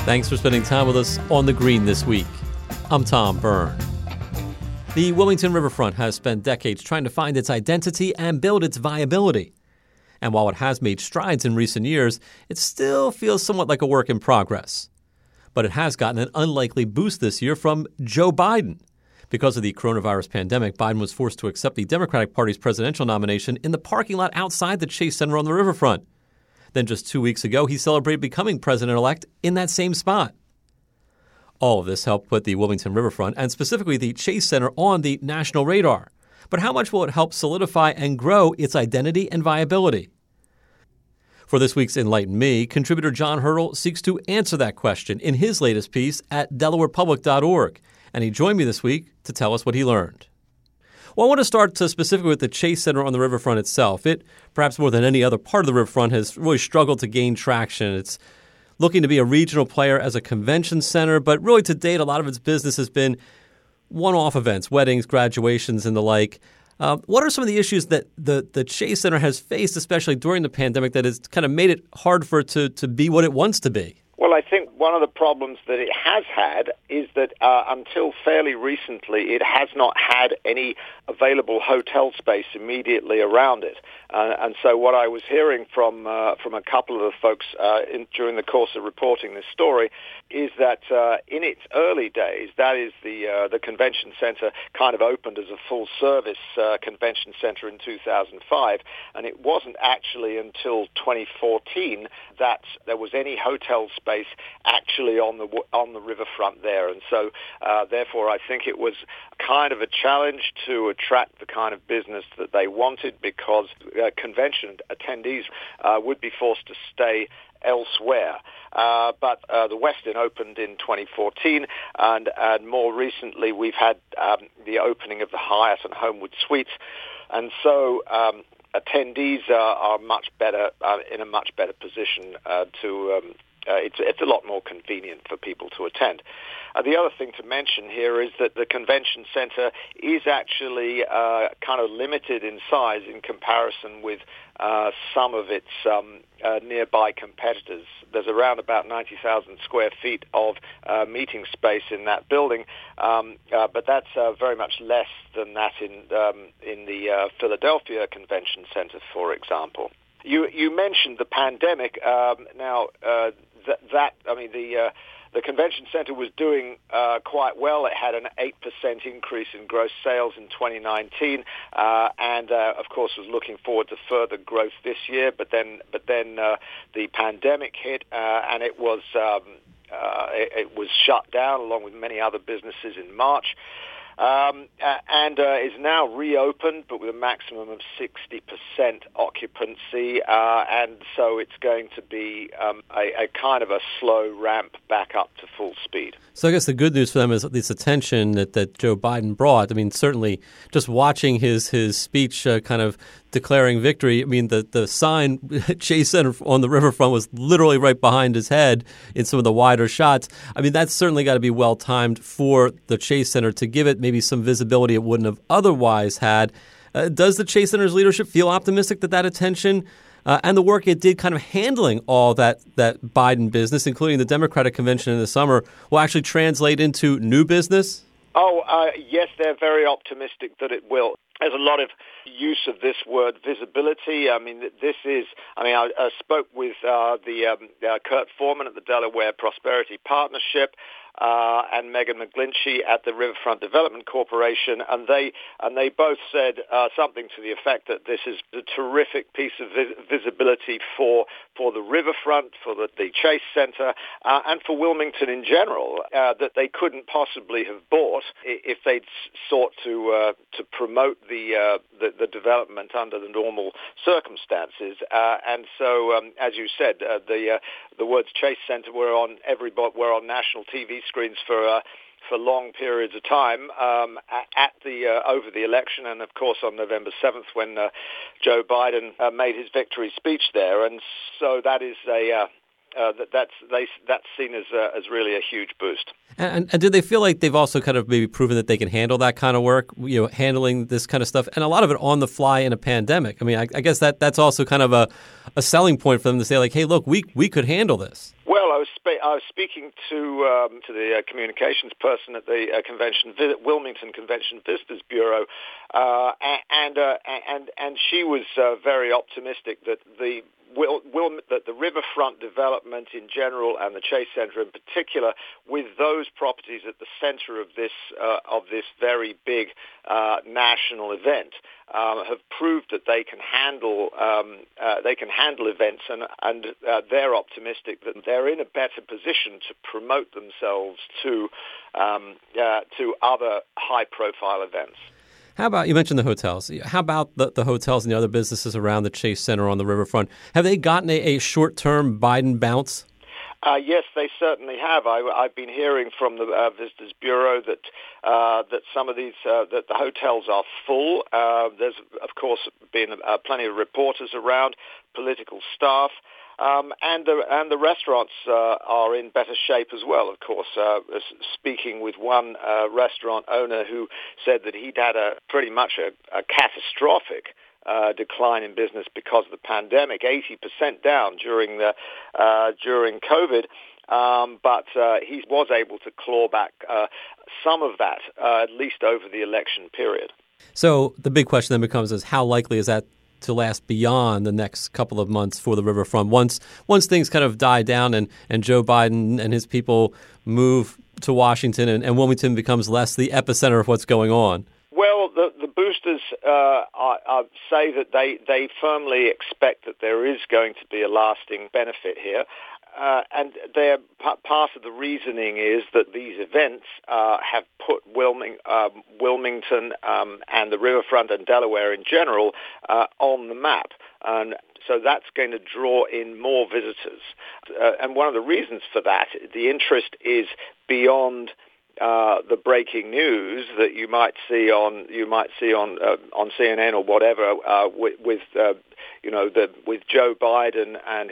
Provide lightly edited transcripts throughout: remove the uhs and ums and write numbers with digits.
Thanks for spending time with us on the Green this week. I'm Tom Byrne. The Wilmington Riverfront has spent decades trying to find its identity and build its viability. And while it has made strides in recent years, it still feels somewhat like a work in progress. But it has gotten an unlikely boost this year from Joe Biden. Because of the coronavirus pandemic, Biden was forced to accept the Democratic Party's presidential nomination in the parking lot outside the Chase Center on the riverfront. Then just 2 weeks ago, he celebrated becoming president-elect in that same spot. All of this helped put the Wilmington Riverfront, and specifically the Chase Center, on the national radar. But how much will it help solidify and grow its identity and viability? For this week's Enlighten Me, contributor John Hurdle seeks to answer that question in his latest piece at DelawarePublic.org. And he joined me this week to tell us what he learned. Well, I want to start specifically with the Chase Center on the riverfront itself. It, perhaps more than any other part of the riverfront, has really struggled to gain traction. It's looking to be a regional player as a convention center, but really to date, a lot of its business has been one-off events, weddings, graduations, and the like. What are some of the issues that the Chase Center has faced, especially during the pandemic, that has kind of made it hard for it to be what it wants to be? Well, I think one of the problems that it has had is that until fairly recently, it has not had any available hotel space immediately around it. And so what I was hearing from a couple of the folks during the course of reporting this story is that in its early days, that is the convention center kind of opened as a full-service convention center in 2005, and it wasn't actually until 2014 that there was any hotel space actually on the riverfront there. And so therefore I think it was kind of a challenge to attract the kind of business that they wanted, because convention attendees would be forced to stay elsewhere. But the Westin opened in 2014, and more recently we've had the opening of the Hyatt and Homewood Suites. And so attendees are much better in a much better position to it's a lot more convenient for people to attend. The other thing to mention here is that the convention center is actually kind of limited in size in comparison with some of its nearby competitors. There's around about 90,000 square feet of meeting space in that building, but that's very much less than that in the Philadelphia Convention Center, for example. You mentioned the pandemic. The convention center was doing quite well. It had an 8% increase in gross sales in 2019, and of course was looking forward to further growth this year. But then the pandemic hit, and it was shut down along with many other businesses in March. And is now reopened, but with a maximum of 60% occupancy, and so it's going to be a kind of a slow ramp back up to full speed. So I guess the good news for them is this attention that Joe Biden brought. I mean, certainly just watching his speech kind of declaring victory, I mean, the sign Chase Center on the riverfront was literally right behind his head in some of the wider shots. I mean, that's certainly got to be well-timed for the Chase Center to give it maybe some visibility it wouldn't have otherwise had. Does the Chase Center's leadership feel optimistic that attention and the work it did kind of handling all that Biden business, including the Democratic convention in the summer, will actually translate into new business? Yes, they're very optimistic that it will. There's a lot of use of this word visibility. I mean, I spoke with Kurt Foreman at the Delaware Prosperity Partnership and Megan McGlinchey at the Riverfront Development Corporation, and they both said something to the effect that this is a terrific piece of visibility for the riverfront, for the Chase Center, and for Wilmington in general, that they couldn't possibly have bought if they'd sought to promote the development under the normal circumstances. And so, as you said, the words Chase Center were on national TV screens for long periods of time over the election, and of course on November 7th when Joe Biden made his victory speech there. And so that is that's seen as really a huge boost. And do they feel like they've also kind of maybe proven that they can handle that kind of work, handling this kind of stuff, and a lot of it on the fly in a pandemic? I mean, I guess that's also kind of a selling point for them to say, like, hey, look, we could handle this. Well, I was speaking to the communications person at the Wilmington Convention Visitors Bureau, and she was very optimistic that that the riverfront development in general and the Chase Center in particular, with those properties at the center of this very big national event, have proved that they can handle events, and they're optimistic that they're in a better position to promote themselves to other high-profile events. How about, you mentioned the hotels. How about the hotels and the other businesses around the Chase Center on the riverfront? Have they gotten a short-term Biden bounce? Yes, they certainly have. I've been hearing from the Visitors Bureau that some of these that the hotels are full. There's, of course, been plenty of reporters around, political staff. And the restaurants are in better shape as well, of course. Speaking with one restaurant owner who said that he'd had pretty much a catastrophic decline in business because of the pandemic, 80% down during COVID. But he was able to claw back some of that, at least over the election period. So the big question then becomes is how likely is that to last beyond the next couple of months for the riverfront? Once things kind of die down and Joe Biden and his people move to Washington and Wilmington becomes less the epicenter of what's going on? Well, the boosters say that they firmly expect that there is going to be a lasting benefit here. And part of the reasoning is that these events have put Wilmington and the riverfront and Delaware in general on the map. And so that's going to draw in more visitors. And one of the reasons for that, the interest is beyond the breaking news that you might see on CNN or whatever with Joe Biden and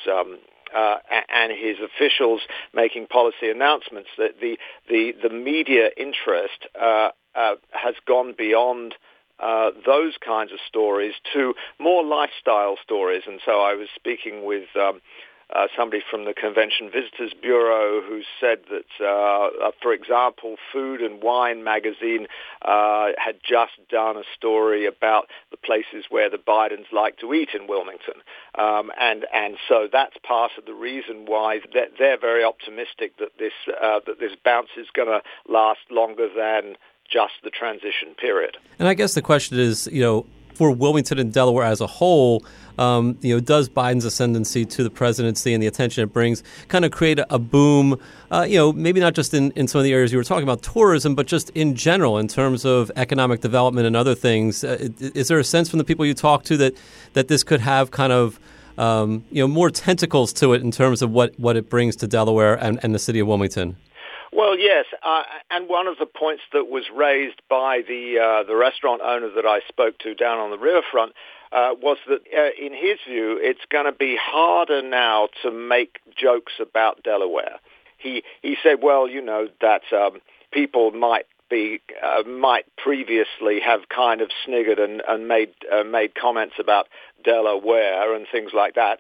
his officials making policy announcements. That the media interest has gone beyond those kinds of stories to more lifestyle stories. And so I was speaking with somebody from the Convention Visitors Bureau who said that, for example, Food and Wine magazine had just done a story about the places where the Bidens like to eat in Wilmington. And so that's part of the reason why they're very optimistic that this bounce is going to last longer than just the transition period. And I guess the question is, for Wilmington and Delaware as a whole, does Biden's ascendancy to the presidency and the attention it brings kind of create a boom, maybe not just in some of the areas you were talking about, tourism, but just in general in terms of economic development and other things? Is there a sense from the people you talk to that this could have kind of, more tentacles to it in terms of what it brings to Delaware and the city of Wilmington? Well, yes, and one of the points that was raised by the restaurant owner that I spoke to down on the riverfront was that, in his view, it's going to be harder now to make jokes about Delaware. He said, well, that people might previously have kind of sniggered and made comments about Delaware and things like that.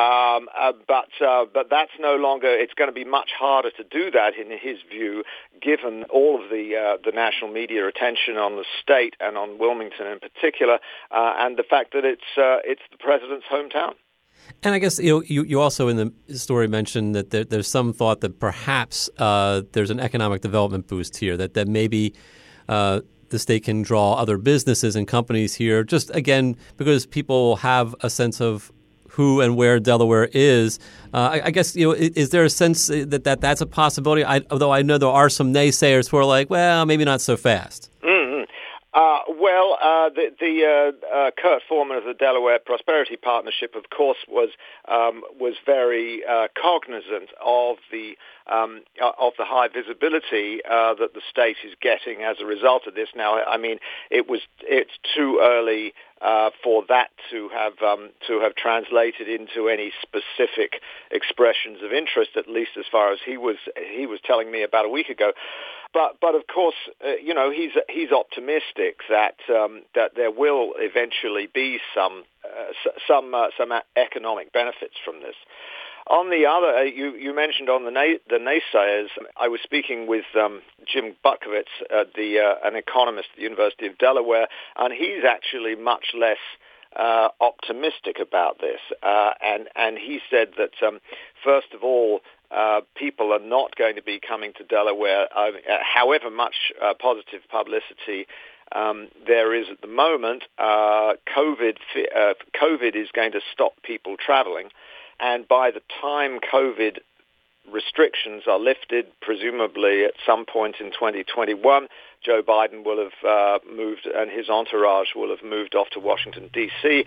But that's no longer. It's going to be much harder to do that, in his view, given all of the national media attention on the state and on Wilmington in particular, and the fact that it's the president's hometown. And I guess you also in the story mentioned that there's some thought that perhaps there's an economic development boost here, that maybe the state can draw other businesses and companies here, just again because people have a sense of who and where Delaware is. I guess is there a sense that that's a possibility? Although I know there are some naysayers who are like, well, maybe not so fast. Mm-hmm. Kurt Foreman of the Delaware Prosperity Partnership, of course, was very cognizant of the high visibility that the state is getting as a result of this. Now, I mean, it's too early for that to have translated into any specific expressions of interest, at least as far as he was telling me about a week ago. But of course, he's optimistic that there will eventually be some economic benefits from this. On the other, you mentioned on the naysayers. I was speaking with Jim Butkovitz, an economist at the University of Delaware, and he's actually much less optimistic about this. And he said that first of all, people are not going to be coming to Delaware, however much positive publicity there is at the moment. COVID is going to stop people traveling, and by the time COVID restrictions are lifted, presumably at some point in 2021, Joe Biden will have moved, and his entourage will have moved off to Washington, D.C.,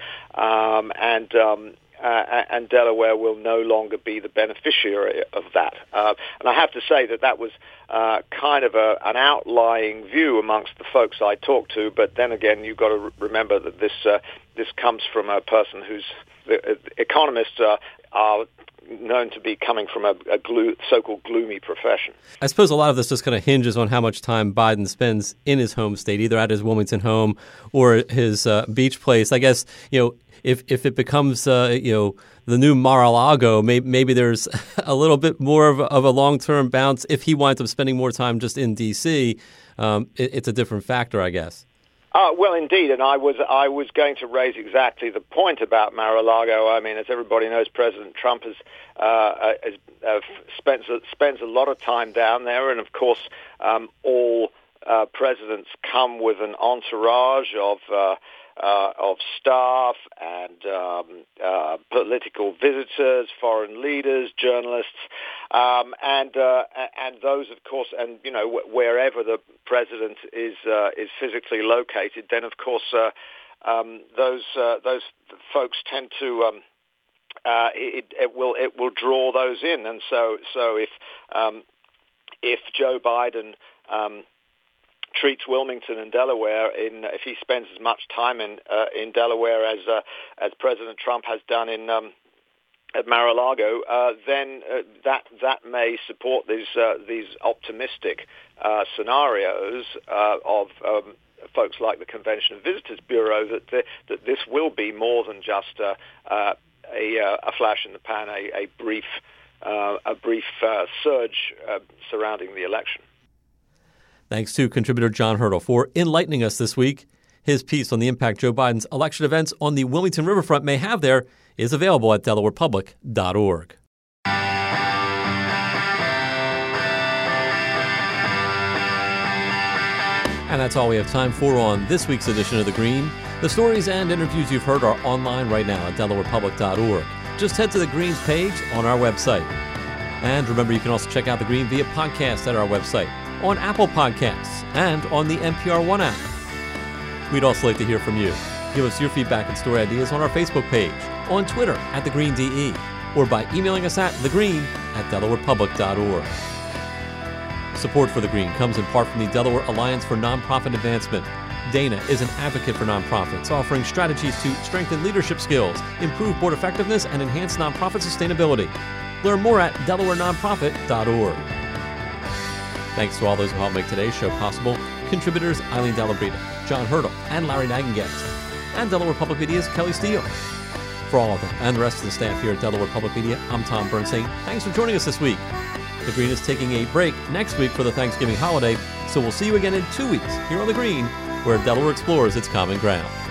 and Delaware will no longer be the beneficiary of that. And I have to say that was kind of an outlying view amongst the folks I talked to. But then again, you've got to remember that this comes from a person economists are known to be coming from a so-called gloomy profession. I suppose a lot of this just kind of hinges on how much time Biden spends in his home state, either at his Wilmington home or his beach place. I guess, if it becomes, the new Mar-a-Lago, maybe there's a little bit more of a long-term bounce. If he winds up spending more time just in D.C., it's a different factor, I guess. Well, indeed, and I was going to raise exactly the point about Mar-a-Lago. I mean, as everybody knows, President Trump spends a lot of time down there, and of course, all presidents come with an entourage of staff and political visitors, foreign leaders, journalists, and those, of course, and wherever the president is physically located, then of course those folks tend to it will draw those in, and so if Joe Biden treats Wilmington and Delaware if he spends as much time in Delaware as President Trump has done at Mar-a-Lago, then that may support these optimistic scenarios of folks like the Convention and Visitors Bureau that this will be more than just a flash in the pan, a brief surge surrounding the election. Thanks to contributor John Hurdle for enlightening us this week. His piece on the impact Joe Biden's election events on the Wilmington Riverfront may have there is available at DelawarePublic.org. And that's all we have time for on this week's edition of The Green. The stories and interviews you've heard are online right now at DelawarePublic.org. Just head to the Green's page on our website. And remember, you can also check out The Green via podcast at our website, on Apple Podcasts, and on the NPR One app. We'd also like to hear from you. Give us your feedback and story ideas on our Facebook page, on Twitter at TheGreenDE, or by emailing us at thegreen@DelawarePublic.org. Support for The Green comes in part from the Delaware Alliance for Nonprofit Advancement. Dana is an advocate for nonprofits, offering strategies to strengthen leadership skills, improve board effectiveness, and enhance nonprofit sustainability. Learn more at DelawareNonprofit.org. Thanks to all those who helped make today's show possible. Contributors Eileen Delabrita, John Hurdle, and Larry Nagengast, and Delaware Public Media's Kelly Steele. For all of them and the rest of the staff here at Delaware Public Media, I'm Tom Bernstein. Thanks for joining us this week. The Green is taking a break next week for the Thanksgiving holiday, so we'll see you again in 2 weeks here on The Green, where Delaware explores its common ground.